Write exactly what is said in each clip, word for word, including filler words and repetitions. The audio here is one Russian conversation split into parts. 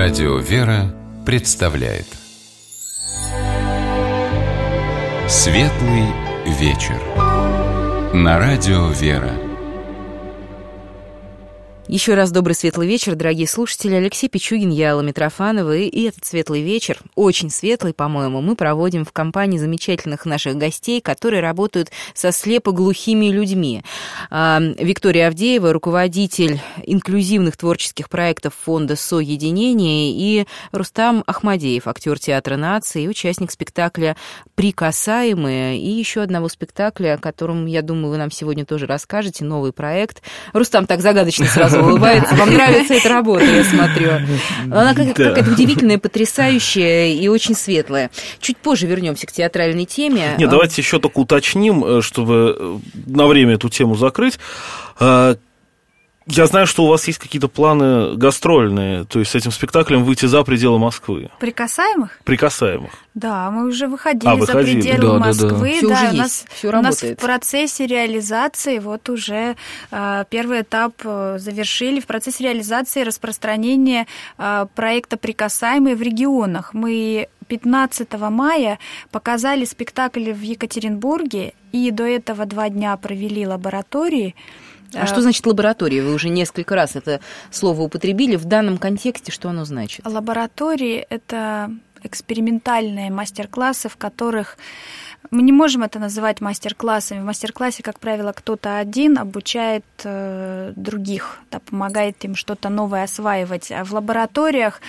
Радио «Вера» представляет Светлый вечер на Радио «Вера». Еще раз добрый светлый вечер, дорогие слушатели. Алексей Пичугин, я, Алла Митрофанова. И этот светлый вечер, очень светлый, по-моему, мы проводим в компании замечательных наших гостей, которые работают со слепоглухими людьми. Виктория Авдеева, руководитель инклюзивных творческих проектов фонда «Соединение», и Рустам Ахмадеев, актер театра нации, участник спектакля «Прикасаемые», и еще одного спектакля, о котором, я думаю, вы нам сегодня тоже расскажете, новый проект. Рустам так загадочно сразу улыбается. Вам нравится эта работа, я смотрю. Она как, да. какая-то удивительная, потрясающая и очень светлая. Чуть позже вернемся к театральной теме. Нет, давайте еще только уточним, чтобы на время эту тему закрыть. Я знаю, что у вас есть какие-то планы гастрольные, то есть с этим спектаклем выйти за пределы Москвы. Прикасаемых? Прикасаемых. Да, мы уже выходили а, за пределы да, Москвы. Да, да. Да, да. у нас, Всё у нас в процессе реализации вот уже э, первый этап э, завершили. В процессе реализации распространения э, проекта «Прикасаемые» в регионах. Мы пятнадцатого мая показали спектакль в Екатеринбурге, и до этого два дня провели лаборатории. А что значит лаборатория? Вы уже несколько раз это слово употребили. В данном контексте что оно значит? Лаборатории – это экспериментальные мастер-классы, в которых мы не можем это называть мастер-классами. В мастер-классе, как правило, кто-то один обучает э, других, да, помогает им что-то новое осваивать. А в лабораториях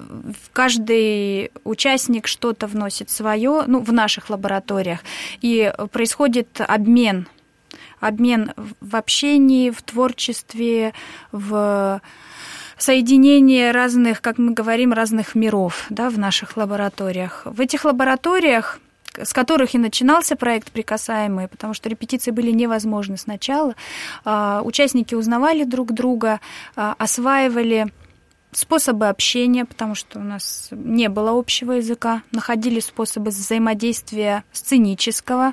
каждый участник что-то вносит свое, ну, в наших лабораториях, и происходит обмен. Обмен в общении, в творчестве, в соединении разных, как мы говорим, разных миров, да, в наших лабораториях. В этих лабораториях, с которых и начинался проект «Прикасаемые», потому что репетиции были невозможны сначала, участники узнавали друг друга, осваивали способы общения, потому что у нас не было общего языка, находили способы взаимодействия сценического.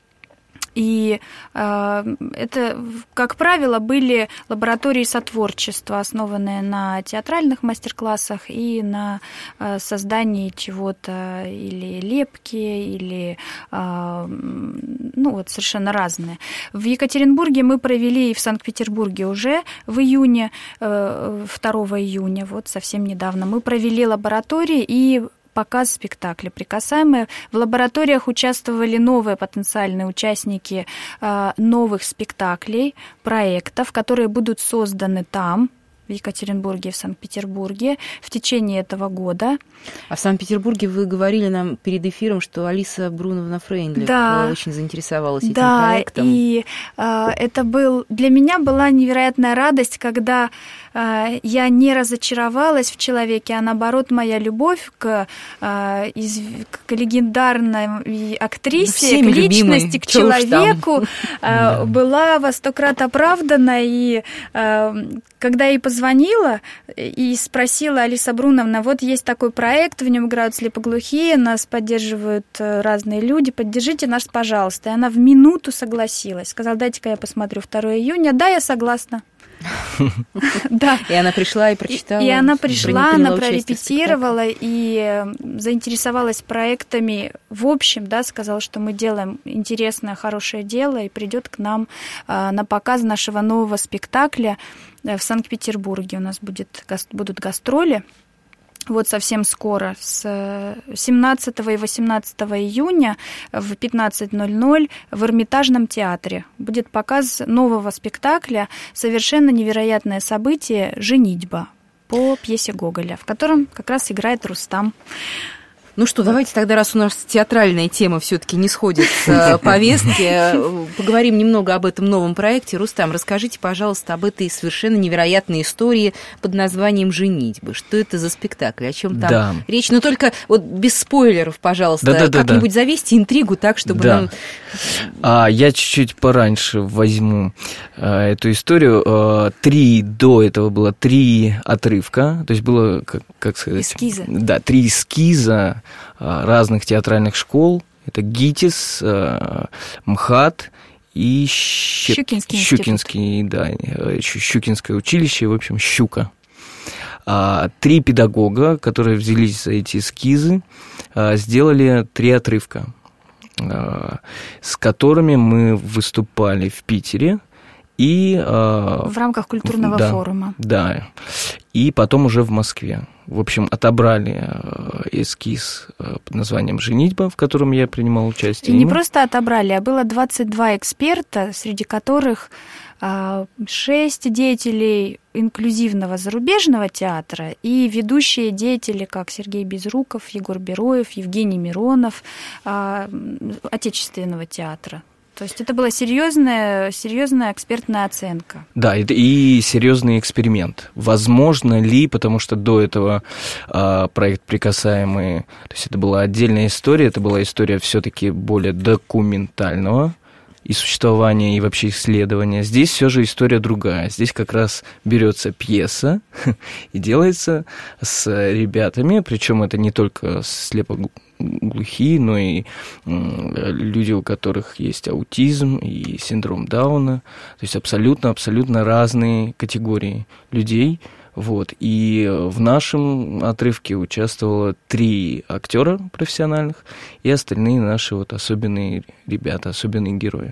И э, это, как правило, были лаборатории сотворчества, основанные на театральных мастер-классах и на э, создании чего-то, или лепки, или э, ну, вот совершенно разные. В Екатеринбурге мы провели, и в Санкт-Петербурге уже в июне, э, второго июня, вот совсем недавно, мы провели лаборатории и показ спектакля «Прикасаемые». В лабораториях участвовали новые потенциальные участники э, новых спектаклей, проектов, которые будут созданы там, в Екатеринбурге и в Санкт-Петербурге в течение этого года. А в Санкт-Петербурге вы говорили нам перед эфиром, что Алиса Бруновна Фрейндлих да. очень заинтересовалась этим да, проектом. Да, и э, это был... Для меня была невероятная радость, когда э, я не разочаровалась в человеке, а наоборот, моя любовь к, э, из, к легендарной актрисе, ну, к личности, к человеку э, была во сто крат оправдана. И э, когда я ей позвонила и спросила: Алиса Бруновна, вот есть такой проект, в нем играют слепоглухие, нас поддерживают разные люди, поддержите нас, пожалуйста. И она в минуту согласилась. Сказала: дайте-ка я посмотрю второго июня. Да, я согласна. Да. И она пришла и прочитала. И, и она пришла, она прорепетировала и заинтересовалась проектами. В общем, да, сказала, что мы делаем интересное, хорошее дело, и придет к нам а, на показ нашего нового спектакля в Санкт-Петербурге. У нас будет, будут гастроли. Вот совсем скоро, с семнадцатого и восемнадцатого июня в пятнадцать ноль ноль в Эрмитажном театре будет показ нового спектакля «Совершенно невероятное событие. Женитьба» по пьесе Гоголя, в котором как раз играет Рустам. Ну что, давайте тогда, раз у нас театральная тема все-таки не сходит с повестки, поговорим немного об этом новом проекте. Рустам, расскажите, пожалуйста, об этой совершенно невероятной истории под названием «Женитьба». Что это за спектакль? О чем там да. речь? Но только вот без спойлеров, пожалуйста, да, да, как-нибудь да, да. завесьте интригу так, чтобы да. нам... А, я чуть-чуть пораньше возьму а, эту историю. А, три до этого было три отрывка, то есть было, как, как сказать... Эскизы. Да, три эскиза разных театральных школ. Это ГИТИС, МХАТ и Щ... Щукинский, Щукинский да, Щукинское училище, в общем, Щука. Три педагога, которые взялись за эти эскизы, сделали три отрывка, с которыми мы выступали в Питере. И, в рамках культурного да, форума. Да, и потом уже в Москве. В общем, отобрали эскиз под названием «Женитьба», в котором я принимал участие. И не просто отобрали, а было двадцать два эксперта, среди которых шесть деятелей инклюзивного зарубежного театра и ведущие деятели, как Сергей Безруков, Егор Бероев, Евгений Миронов, отечественного театра. То есть это была серьезная, серьезная экспертная оценка. Да, и, и серьезный эксперимент. Возможно ли, потому что до этого э, проект «Прикасаемые», то есть это была отдельная история, это была история все-таки более документального и существования, и вообще исследования. Здесь все же история другая. Здесь как раз берется пьеса и делается с ребятами, причем это не только слепоглухие, но и люди, у которых есть аутизм и синдром Дауна. То есть абсолютно-абсолютно разные категории людей. Вот. И в нашем отрывке участвовало три актера профессиональных и остальные наши вот особенные ребята, особенные герои.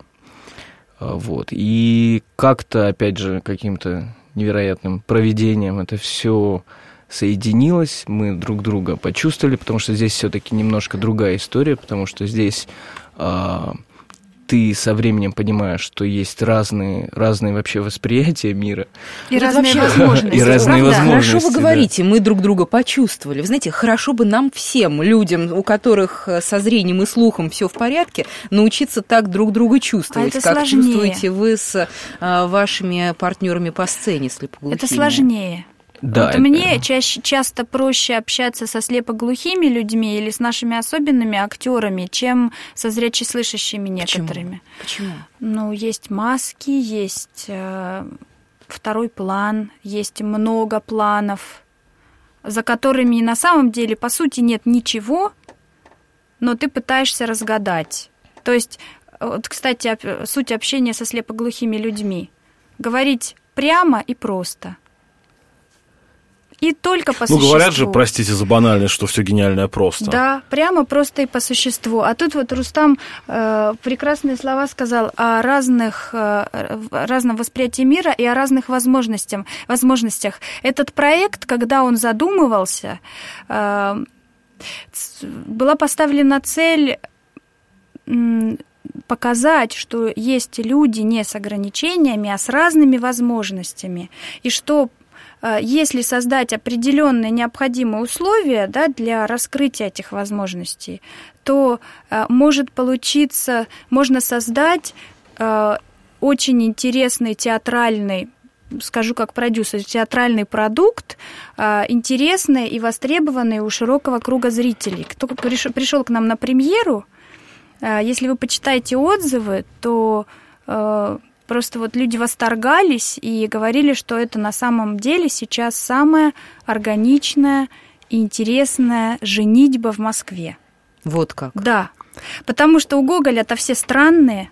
Вот. И как-то, опять же, каким-то невероятным провидением это все соединилось, мы друг друга почувствовали, потому что здесь все-таки немножко другая история, потому что здесь а, ты со временем понимаешь, что есть разные, разные вообще восприятия мира. И вот разные вообще, возможности. И разные правда? возможности. Хорошо вы да. говорите, мы друг друга почувствовали. Вы знаете, хорошо бы нам всем, людям, у которых со зрением и слухом все в порядке, научиться так друг друга чувствовать, а это как сложнее. чувствуете вы с а, вашими партнерами по сцене слепоглухими. Это сложнее. Да, вот это... мне чаще, часто проще общаться со слепоглухими людьми или с нашими особенными актерами, чем со зрячеслышащими некоторыми. Почему? Почему? Ну, есть маски, есть э, второй план, есть много планов, за которыми на самом деле, по сути, нет ничего, но ты пытаешься разгадать. То есть, вот, кстати, суть общения со слепоглухими людьми. Говорить прямо и просто. И только по ну, существу. Ну, говорят же, простите за банальность, что все гениальное просто. Да, прямо просто и по существу. А тут вот Рустам э, прекрасные слова сказал о разных, э, разном восприятии мира и о разных возможностях. возможностях. Этот проект, когда он задумывался, э, была поставлена цель э, показать, что есть люди не с ограничениями, а с разными возможностями. И что если создать определенные необходимые условия, да, для раскрытия этих возможностей, то э, может получиться, можно создать э, очень интересный театральный, скажу как продюсер, театральный продукт, э, интересный и востребованный у широкого круга зрителей. Кто пришел к нам на премьеру, э, если вы почитаете отзывы, то э, просто вот люди восторгались и говорили, что это на самом деле сейчас самая органичная и интересная женитьба в Москве. Вот как? Да, потому что у Гоголя-то все странные,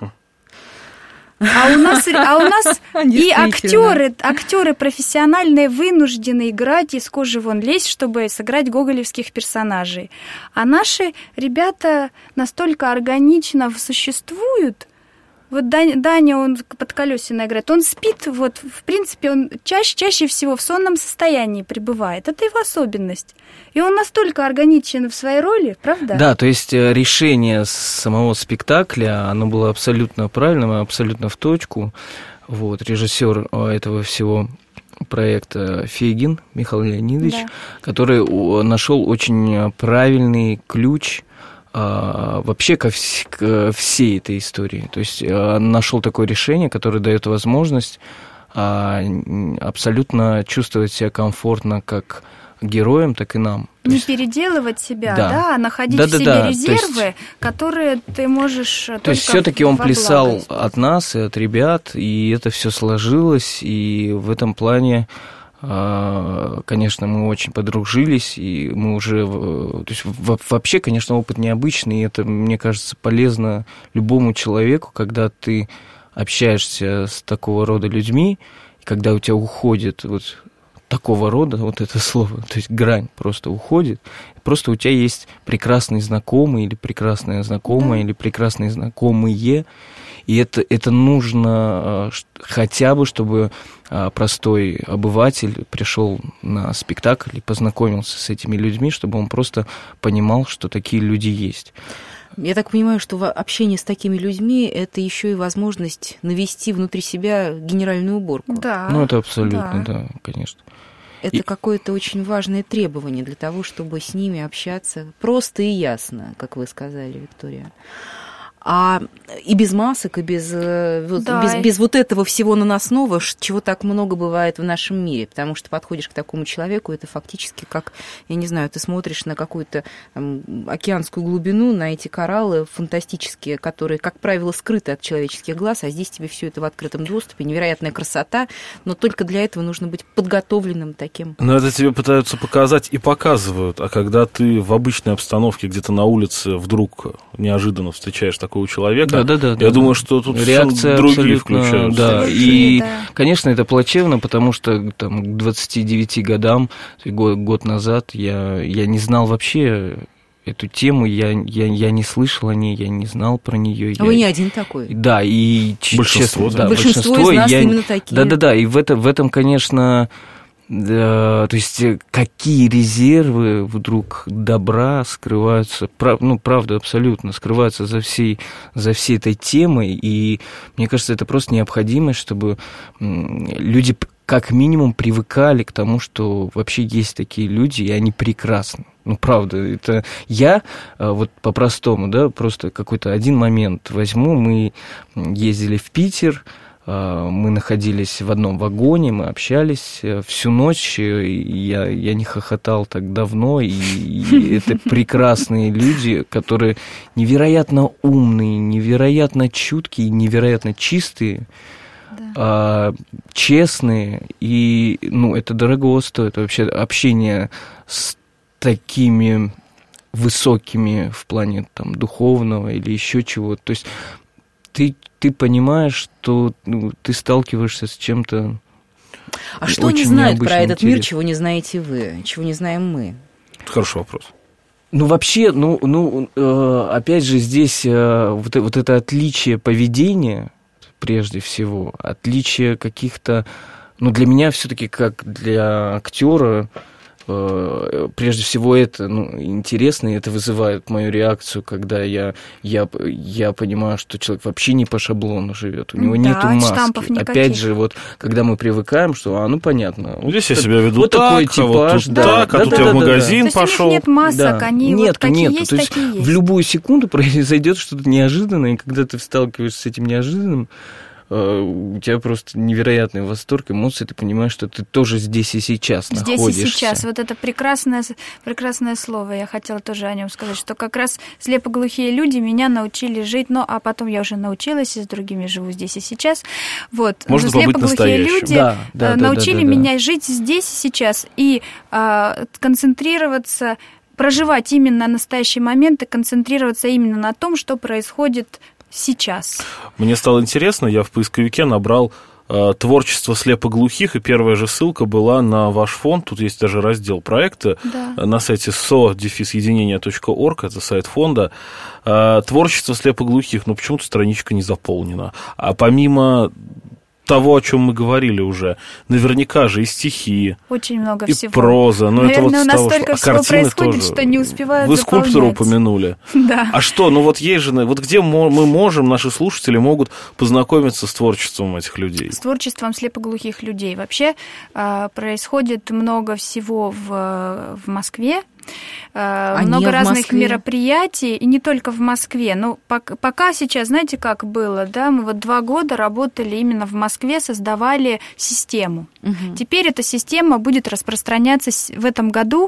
а у нас, а у нас и актеры, актеры профессиональные вынуждены играть из кожи вон лезть, чтобы сыграть гоголевских персонажей. А наши ребята настолько органично существуют. Вот Даня, Даня, он Подколесина играет, он спит, вот, в принципе, он чаще, чаще всего в сонном состоянии пребывает. Это его особенность. И он настолько органичен в своей роли, правда? Да, то есть решение самого спектакля, оно было абсолютно правильным, абсолютно в точку. Вот, режиссер этого всего проекта Фегин Михаил Леонидович, да. который нашел очень правильный ключ вообще ко, вс- ко всей этой истории. То есть нашел такое решение, которое дает возможность абсолютно чувствовать себя комфортно как героям, так и нам. То Не есть... переделывать себя, да, да, а находить да, в да, себе да. резервы, есть... которые ты можешь То только есть все-таки он во плясал благо. от нас и от ребят, и это все сложилось, и в этом плане, конечно, мы очень подружились, и мы уже... То есть вообще, конечно, опыт необычный, и это, мне кажется, полезно любому человеку, когда ты общаешься с такого рода людьми, и когда у тебя уходит вот такого рода, вот это слово, то есть грань просто уходит, просто у тебя есть прекрасный знакомый или прекрасная знакомая, да. или прекрасные знакомые, и это, это нужно хотя бы, чтобы простой обыватель пришел на спектакль и познакомился с этими людьми, чтобы он просто понимал, что такие люди есть. Я так понимаю, что общение с такими людьми – это еще и возможность навести внутри себя генеральную уборку. Да. Ну, это абсолютно, да, да конечно. Это и... какое-то очень важное требование для того, чтобы с ними общаться просто и ясно, как вы сказали, Виктория. А и без масок, и без, да. без, без вот этого всего наносного, чего так много бывает в нашем мире. Потому что подходишь к такому человеку, это фактически как, я не знаю, ты смотришь на какую-то там, океанскую глубину, на эти кораллы фантастические, которые, как правило, скрыты от человеческих глаз, а здесь тебе все это в открытом доступе, невероятная красота, но только для этого нужно быть подготовленным таким. Но это тебе пытаются показать и показывают, а когда ты в обычной обстановке где-то на улице вдруг неожиданно встречаешь такого человека, да, да, да, я да, думаю, да. что тут реакция другие включаются. Да, и, да. конечно, это плачевно, потому что там, к двадцати девяти годам, год, год назад, я, я не знал вообще эту тему, я, я, я не слышал о ней, я не знал про нее. А я... вы не один такой. Да, и большинство, честно, да. да, большинство, большинство из нас я... именно такие. Да-да-да, и в, это, в этом, конечно... Да, то есть какие резервы вдруг добра скрываются, прав, ну, правда, абсолютно, скрываются за всей, за всей этой темой, и мне кажется, это просто необходимость, чтобы люди как минимум привыкали к тому, что вообще есть такие люди, и они прекрасны. Ну, правда, это я вот по-простому, да, просто какой-то один момент возьму, мы ездили в Питер, мы находились в одном вагоне, мы общались всю ночь, я, я не хохотал так давно, и, и это прекрасные люди, которые невероятно умные, невероятно чуткие, невероятно чистые, да. честные, и ну, это дорого стоит. Вообще общение с такими высокими в плане там, духовного или еще чего-то, то есть ты ты понимаешь, что ну, ты сталкиваешься с чем-то. А что они знают про этот интересным. Мир, чего не знаете вы, чего не знаем мы? Хороший вопрос. Ну, вообще, ну, ну э, опять же, здесь э, вот, вот это отличие поведения, прежде всего, отличие каких-то. Ну, для меня все-таки, как для актера, прежде всего это ну, интересно, и это вызывает мою реакцию, когда я, я, я понимаю, что человек вообще не по шаблону живет, у него да, нету маски. Опять же, вот когда мы привыкаем, что, а, ну понятно. Ну, здесь я себя веду вот так, такой типаж, вот тут да, так, да, а да, тут да, я да, в магазин да. пошел. То есть у них нет масок, да. они нет, вот какие нет, есть, то есть такие есть. В любую секунду произойдет что-то неожиданное, и когда ты сталкиваешься с этим неожиданным, у тебя просто невероятный восторг, эмоции, ты понимаешь, что ты тоже здесь и сейчас здесь находишься. Здесь и сейчас. Вот это прекрасное, прекрасное слово. Я хотела тоже о нем сказать, что как раз слепоглухие люди меня научили жить, ну, а потом я уже научилась, и с другими живу здесь и сейчас. Вот. Можно слепоглухие люди да, да, научили да, да, да, меня да. жить здесь и сейчас и а, концентрироваться, проживать именно настоящий момент и концентрироваться именно на том, что происходит сейчас. Мне стало интересно, я в поисковике набрал э, творчество слепоглухих, и первая же ссылка была на ваш фонд, тут есть даже раздел проекта, да. на сайте со дефис единение точка орг, это сайт фонда, э, творчество слепоглухих, но почему-то страничка не заполнена. А помимо того, о чем мы говорили уже, наверняка же и стихи, очень много и всего. проза. Но наверное, это вот у нас того, столько что... всего происходит, тоже. Что не успевают Вы заполнять. скульптуру упомянули. Да. А что, ну вот есть же, вот где мы можем, наши слушатели могут познакомиться с творчеством этих людей? С творчеством слепоглухих людей. Вообще происходит много всего в, в Москве. Они много разных Москве? мероприятий, и не только в Москве. Но пока, пока сейчас, знаете, как было, да, мы вот два года работали именно в Москве, создавали систему. Угу. Теперь эта система будет распространяться в этом году.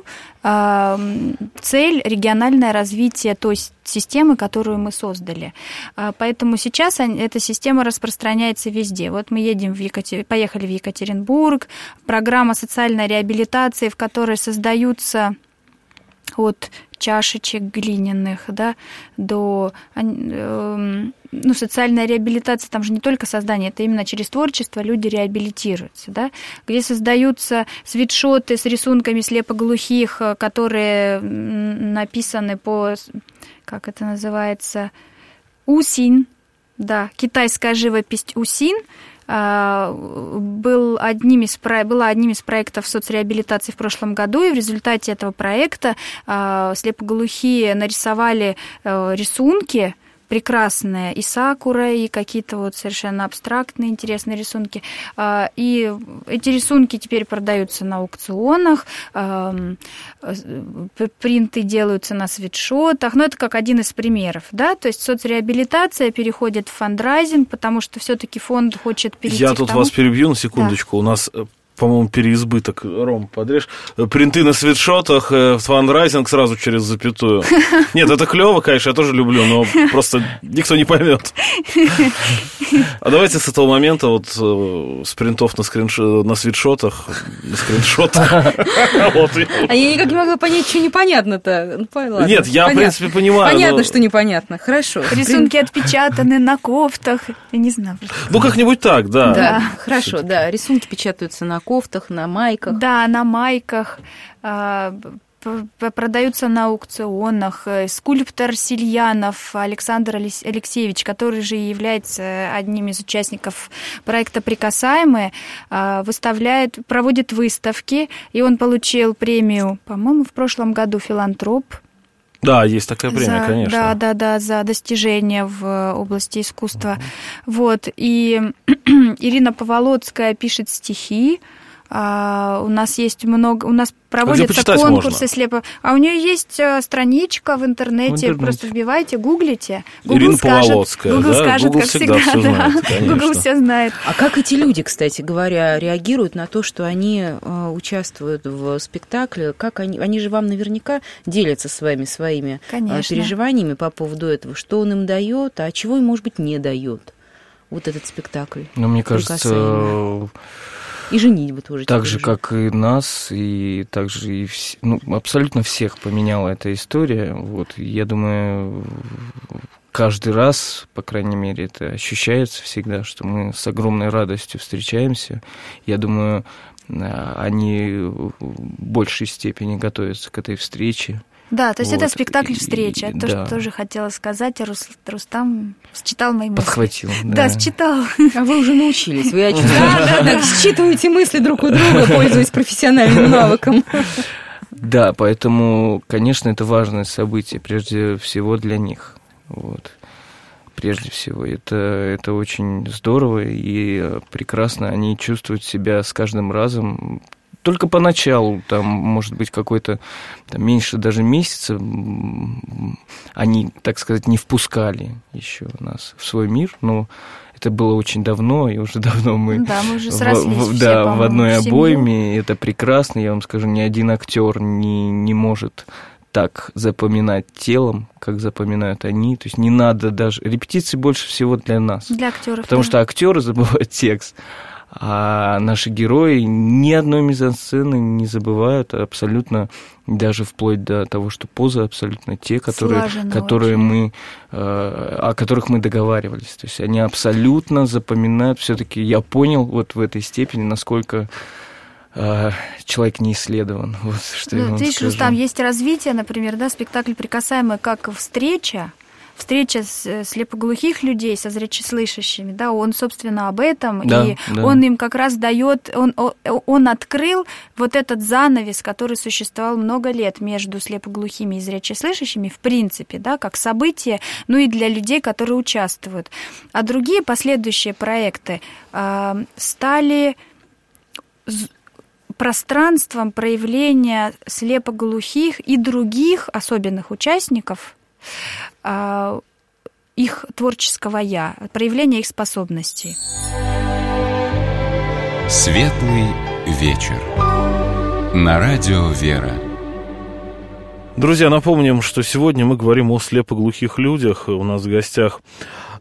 Цель – региональное развитие той системы, которую мы создали. Поэтому сейчас эта система распространяется везде. Вот мы едем в Екатер... поехали в Екатеринбург, программа социальной реабилитации, в которой создаются от чашечек глиняных, да, до... Ну, социальная реабилитация, там же не только создание, это именно через творчество люди реабилитируются, да, где создаются свитшоты с рисунками слепоглухих, которые написаны по, как это называется, усин, да, китайская живопись усин, был одним из, была одним из проектов соцреабилитации в прошлом году, и в результате этого проекта слепоглухие нарисовали рисунки, прекрасные, и сакура, и какие-то вот совершенно абстрактные, интересные рисунки. И эти рисунки теперь продаются на аукционах, принты делаются на свитшотах, но это как один из примеров, да, то есть соцреабилитация переходит в фандрайзинг, потому что все-таки фонд хочет перейти Я к тут тому... вас перебью на секундочку, да. У нас... По-моему, переизбыток, Ром, подрежь. Принты на свитшотах, фандрайзинг сразу через запятую. Нет, это клево, конечно, я тоже люблю, но просто никто не поймет. А давайте с этого момента вот с принтов на, скринш... на свитшотах, на скриншотах. А я никак не могла понять, что непонятно-то. Нет, я, в принципе, понимаю. Понятно, что непонятно. Хорошо. Рисунки отпечатаны на кофтах. Я не знаю. Ну, как-нибудь так, да. Да, хорошо, да. Рисунки печатаются на кофтах, на майках. Да, на майках, продаются на аукционах. Скульптор Сильянов Александр Алексеевич, который же является одним из участников проекта «Прикасаемые», выставляет, проводит выставки, и он получил премию, по-моему, в прошлом году «Филантроп». Да, есть такая премия, за, конечно. Да, да, да, за достижения в области искусства. Uh-huh. Вот, и Ирина Поволоцкая пишет стихи. А, у нас есть много, у нас проводятся конкурсы слепо. А у нее есть страничка в интернете, в интернете. Просто вбивайте, гуглите. Google Ирина скажет, Поволоцкая, Google да? скажет, Google как всегда, всегда, все да. знает, конечно. Google все знает. А как эти люди, кстати говоря, реагируют на то, что они э, участвуют в спектакле? Как они, они же вам наверняка делятся с вами своими э, переживаниями по поводу этого, что он им дает, а чего им, может быть, не дает вот этот спектакль. Ну, мне кажется... И женитьбу тоже. Так же, как и нас, и также и вс... ну, абсолютно всех поменяла эта история. Вот, я думаю, каждый раз, по крайней мере, это ощущается всегда, что мы с огромной радостью встречаемся. Я думаю, они в большей степени готовятся к этой встрече. Да, то есть вот. Это спектакль И, «Встреча». То, да. что тоже хотела сказать, Рус, Рустам считал мои мысли. Подхватил, да. Да, считал. А вы уже научились. Вы считываете мысли друг у друга, пользуясь профессиональным навыком. Да, поэтому, конечно, это важное событие, прежде всего для них. Вот. Прежде всего, это, это очень здорово и прекрасно. Они чувствуют себя с каждым разом. Только поначалу, там, может быть, какой-то там, меньше даже месяца, они, так сказать, не впускали еще нас в свой мир, но это было очень давно, и уже давно мы, да, мы уже срослись в, все, да, в одной в обойме, это прекрасно, я вам скажу, ни один актер не, не может так запоминать телом, как запоминают они, то есть не надо даже, репетиции больше всего для нас, для актеров, потому да. что актеры забывают текст. А наши герои ни одной мизансцены не забывают абсолютно, даже вплоть до того, что позы абсолютно те, которые, которые мы, о которых мы договаривались. То есть они абсолютно запоминают. Все-таки я понял вот в этой степени, насколько человек не исследован. Вот, что ну, видишь, Рустам, есть развитие, например, да, спектакль «Прикасаемый» как встреча, встреча с слепоглухих людей со зрячеслышащими, да, он, собственно, об этом, да, и да. он им как раз дает, он, он открыл вот этот занавес, который существовал много лет между слепоглухими и зрячеслышащими, в принципе, да, как событие, ну и для людей, которые участвуют. А другие последующие проекты э, стали пространством проявления слепоглухих и других особенных участников их творческого «я», проявление их способностей. Светлый вечер. На радио «Вера». Друзья, напомним, что сегодня мы говорим о слепоглухих людях. У нас в гостях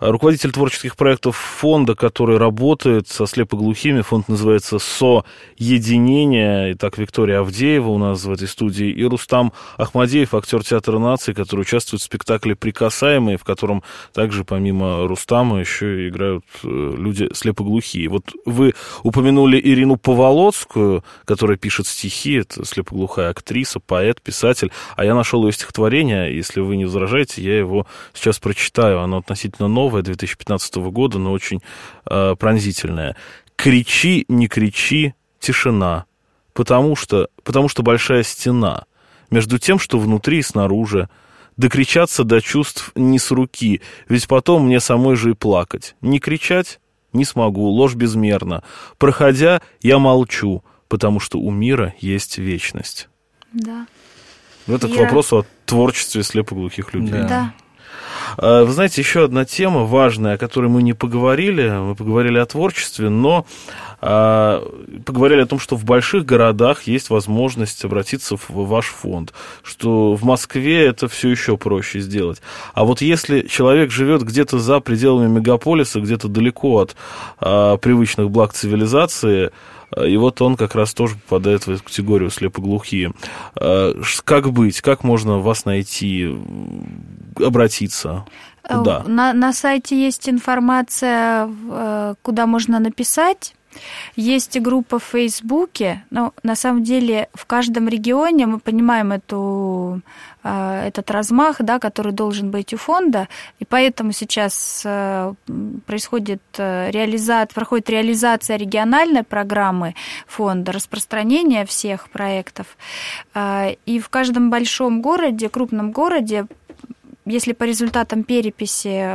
руководитель творческих проектов фонда, который работает со слепоглухими. Фонд называется «Соединение». Итак, Виктория Авдеева у нас в этой студии и Рустам Ахмадеев, актер театра нации, который участвует в спектакле «Прикасаемые», в котором также помимо Рустама еще играют люди слепоглухие. Вот вы упомянули Ирину Поволоцкую, которая пишет стихи. Это слепоглухая актриса, поэт, писатель. А я нашел ее стихотворение. Если вы не возражаете, я его сейчас прочитаю. Оно относительно новое, две тысячи пятнадцатого года, но очень э, пронзительное. «Кричи, не кричи, тишина, потому что, потому что большая стена между тем, что внутри и снаружи. Докричаться до чувств не с руки, ведь потом мне самой же и плакать. Не кричать не смогу, ложь безмерна. Проходя, я молчу, потому что у мира есть вечность». Да. Это Ира... к вопросу о творчестве слепоглухих людей. Да. Да. Вы знаете, еще одна тема важная, о которой мы не поговорили. Мы поговорили о творчестве, но поговорили о том, что в больших городах есть возможность обратиться в ваш фонд, что в Москве это все еще проще сделать. А вот если человек живет где-то за пределами мегаполиса, где-то далеко от а, привычных благ цивилизации, и вот он как раз тоже попадает в эту категорию слепоглухие. Как быть? Как можно вас найти, обратиться? Куда? На, на сайте есть информация, куда можно написать. Есть и группа в Фейсбуке, но на самом деле в каждом регионе мы понимаем эту, этот размах, да, который должен быть у фонда, и поэтому сейчас происходит реализация, проходит реализация региональной программы фонда, распространение всех проектов. И в каждом большом городе, крупном городе, если по результатам переписи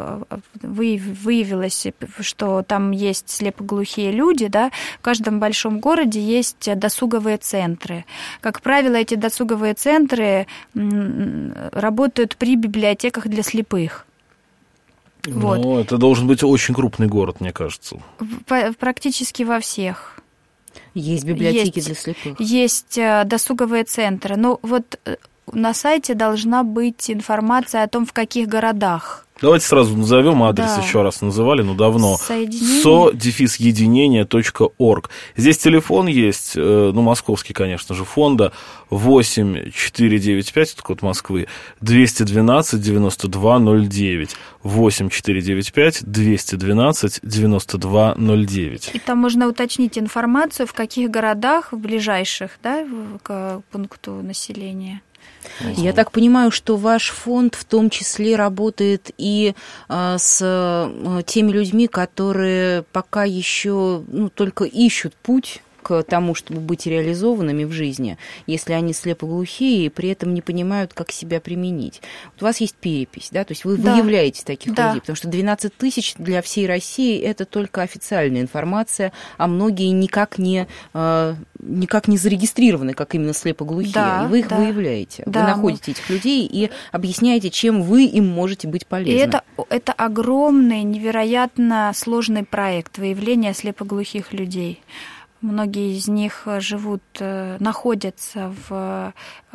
выявилось, что там есть слепоглухие люди, да, в каждом большом городе есть досуговые центры. Как правило, эти досуговые центры работают при библиотеках для слепых. Ну, вот. Это должен быть очень крупный город, мне кажется. Практически во всех. Есть библиотеки есть, для слепых. Есть досуговые центры. Но вот на сайте должна быть информация о том, в каких городах. Давайте сразу назовем адрес, да. еще раз называли, но давно. Соединение. со дефис единение точка орг. Здесь телефон есть, ну, московский, конечно же, фонда, восемь четыре девять пять, это код Москвы, двести двенадцать девяносто два ноль девять. восемь четыре девять пять двести двенадцать девяносто два ноль девять. И там можно уточнить информацию, в каких городах, в ближайших, да, к пункту населения. Я так понимаю, что ваш фонд в том числе работает и а, с а, теми людьми, которые пока еще ну, только ищут путь к тому, чтобы быть реализованными в жизни, если они слепоглухие и при этом не понимают, как себя применить. Вот у вас есть перепись, да, то есть вы да. выявляете таких да. людей, потому что двенадцать тысяч для всей России – это только официальная информация, а многие никак не, никак не зарегистрированы, как именно слепоглухие, да, и вы их да. выявляете. Да, вы находите мы... этих людей и объясняете, чем вы им можете быть полезны. И это, это огромный, невероятно сложный проект выявления слепоглухих людей. Многие из них живут, находятся в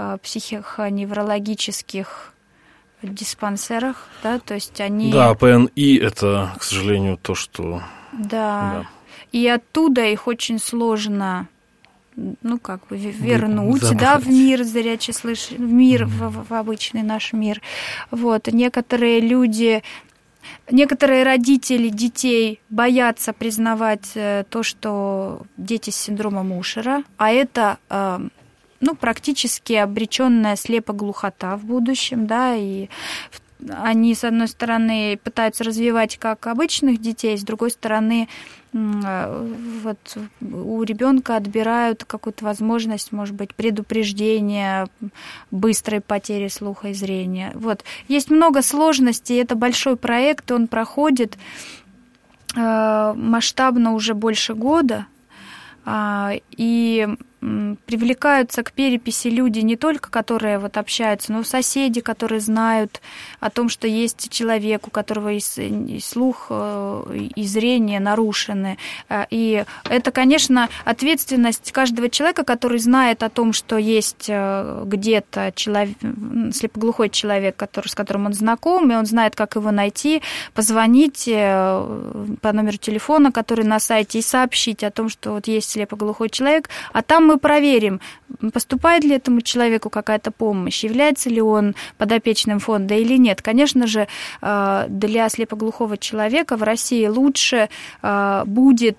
психоневрологических диспансерах, да, то есть они... Да, ПНИ – это, к сожалению, то, что... Да, да. И оттуда их очень сложно, ну, как бы вернуть, Забрать. да, в мир зрячеслышащих, в мир, в, в обычный наш мир. Вот, некоторые люди... Некоторые родители детей боятся признавать то, что дети с синдромом Ушера, а это ну, практически обреченная слепоглухота в будущем, да, и они, с одной стороны, пытаются развивать как обычных детей, с другой стороны, вот у ребенка отбирают какую-то возможность, может быть, предупреждения, быстрой потери слуха и зрения. Вот. Есть много сложностей, это большой проект, он проходит масштабно уже больше года, и привлекаются к переписи люди не только, которые вот общаются, но и соседи, которые знают о том, что есть человек, у которого и слух, и зрение нарушены. И это, конечно, ответственность каждого человека, который знает о том, что есть где-то человек, слепоглухой человек, который, с которым он знаком, и он знает, как его найти, позвонить по номеру телефона, который на сайте, и сообщить о том, что вот есть слепоглухой человек, а там мы проверим, поступает ли этому человеку какая-то помощь, является ли он подопечным фонда или нет. Конечно же, для слепоглухого человека в России лучше будет,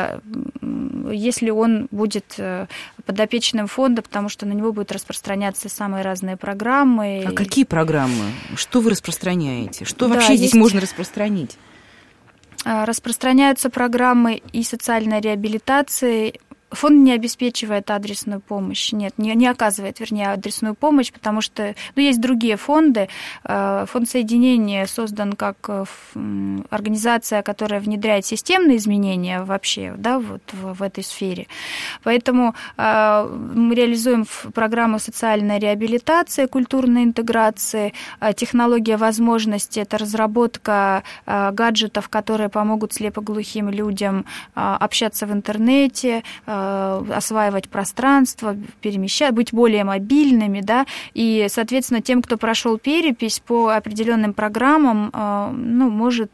если он будет подопечным фонда, потому что на него будут распространяться самые разные программы. А какие программы? Что вы распространяете? Что да, вообще здесь есть... можно распространить? Распространяются программы и социальной реабилитации. Фонд не обеспечивает адресную помощь, нет, не, не оказывает, вернее, адресную помощь, потому что ну, есть другие фонды. Фонд соединения создан как организация, которая внедряет системные изменения вообще, да, вот в, в этой сфере. Поэтому мы реализуем программу социальной реабилитации, культурной интеграции, технология возможностей, это разработка гаджетов, которые помогут слепоглухим людям общаться в интернете, осваивать пространство, перемещать, быть более мобильными, да, и, соответственно, тем, кто прошел перепись по определенным программам, ну, может,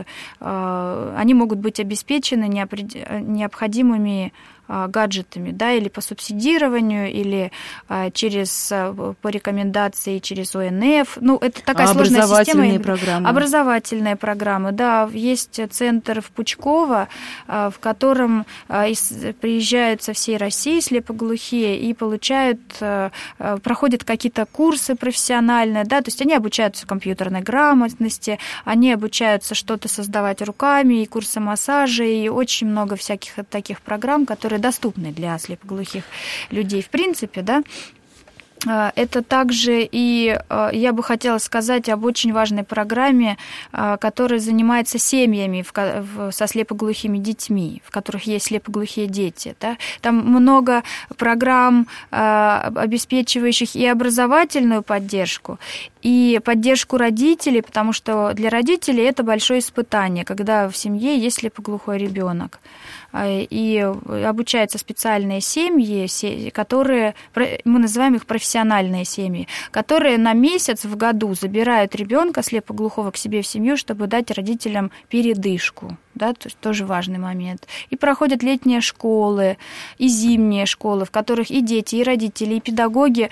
они могут быть обеспечены необходимыми гаджетами, да, или по субсидированию, или через, по рекомендации через О Н Ф. Ну, это такая а сложная образовательные система. Программы? Образовательные программы, да. Есть центр в Пучково, в котором приезжают со всей России слепоглухие и получают, проходят какие-то курсы профессиональные, да, то есть они обучаются компьютерной грамотности, они обучаются что-то создавать руками, и курсы массажа, и очень много всяких таких программ, которые доступны для слепоглухих людей в принципе, да. Это также и я бы хотела сказать об очень важной программе, которая занимается семьями со слепоглухими детьми, в которых есть слепоглухие дети. Да? Там много программ, обеспечивающих и образовательную поддержку, и поддержку родителей, потому что для родителей это большое испытание, когда в семье есть слепоглухой ребенок. И обучаются специальные семьи, которые, мы называем их профессиональные семьи, которые на месяц в году забирают ребенка слепоглухого к себе в семью, чтобы дать родителям передышку. Да, то есть тоже важный момент. И проходят летние школы, и зимние школы, в которых и дети, и родители, и педагоги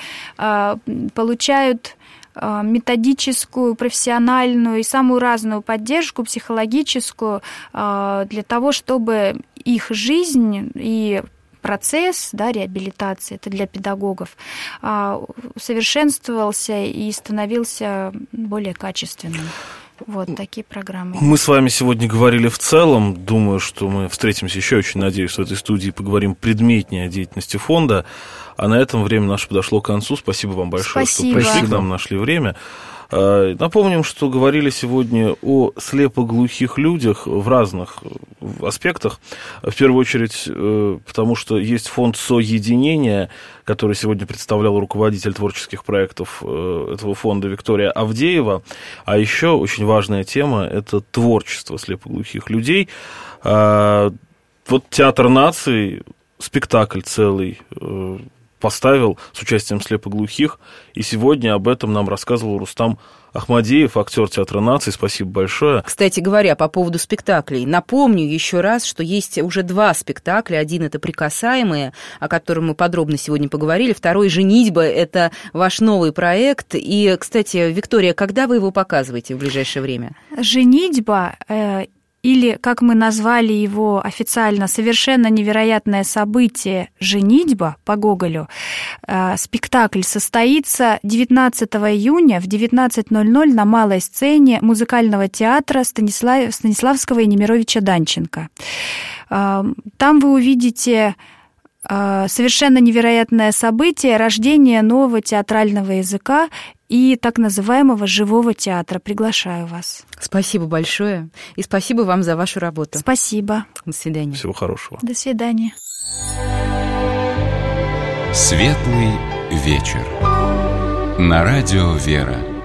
получают методическую, профессиональную и самую разную поддержку, психологическую, для того, чтобы их жизнь и процесс, да, реабилитации, это для педагогов, усовершенствовался и становился более качественным. Вот такие программы. Мы с вами сегодня говорили в целом. Думаю, что мы встретимся еще, очень надеюсь, в этой студии, поговорим предметнее о деятельности фонда. А на этом время наше подошло к концу. Спасибо вам большое, Спасибо. что пришли к нам, нашли время. Напомним, что говорили сегодня о слепоглухих людях в разных аспектах. В первую очередь, потому что есть фонд соединения, который сегодня представлял руководитель творческих проектов этого фонда Виктория Авдеева. А еще очень важная тема – это творчество слепоглухих людей. Вот Театр наций, спектакль целый поставил с участием слепоглухих, и сегодня об этом нам рассказывал Рустам Ахмадеев, актер Театра наций. Спасибо большое. Кстати говоря, по поводу спектаклей, напомню еще раз, что есть уже два спектакля. Один — это «Прикасаемые», о котором мы подробно сегодня поговорили. Второй — «Женитьба». Это ваш новый проект. И, кстати, Виктория, когда вы его показываете в ближайшее время? «Женитьба» или, как мы назвали его официально, «Совершенно невероятное событие. Женитьба» по Гоголю, спектакль состоится девятнадцатого июня в девятнадцать ноль ноль на малой сцене музыкального театра Станислав... Станиславского и Немировича Данченко. Там вы увидите совершенно невероятное событие — рождение нового театрального языка и так называемого живого театра. Приглашаю вас. Спасибо большое. И спасибо вам за вашу работу. Спасибо. До свидания. Всего хорошего. До свидания. Светлый вечер. На радио «Вера».